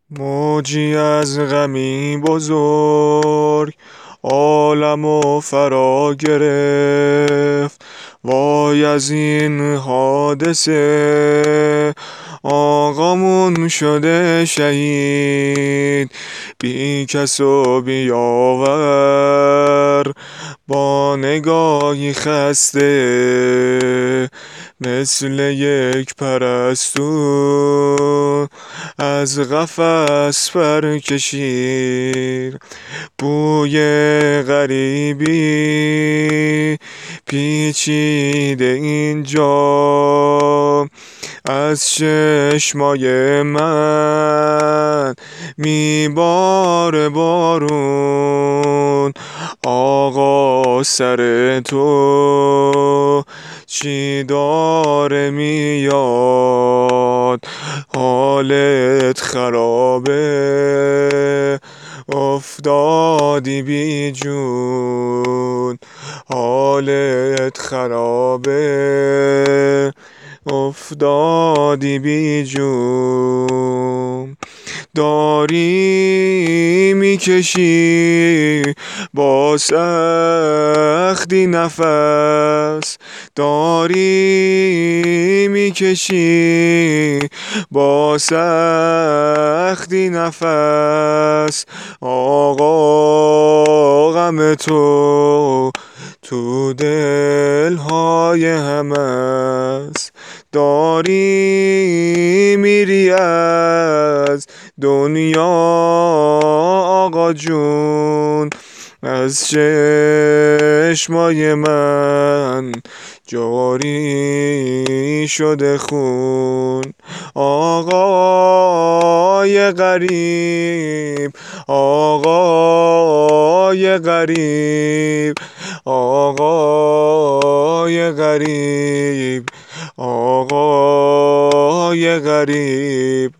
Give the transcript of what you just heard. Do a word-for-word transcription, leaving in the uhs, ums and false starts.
موجی از غمی بزرگ عالم و فرا گرفت. وای از این حادثه آقامون شده شهید. بی کس و بی آور با نگاهی خسته مثل یک پرستو از قفس پر کشید. بوی غریبی پیچیده اینجا از چشمای من میباره بارون. آقا سر تو چی داره میاد؟ حالت خرابه افتادی بی جون. حالت خرابه افتادی بی جون. داری میکشی با سختی نفس، داری میکشی با سختی نفس. آقا غم تو تو دلهای همه است. داری میری از دنیا آقا جون، از چشمای من جاری شده خون. آقای غریب، آقای غریب، آقای غریب، آقای غریب.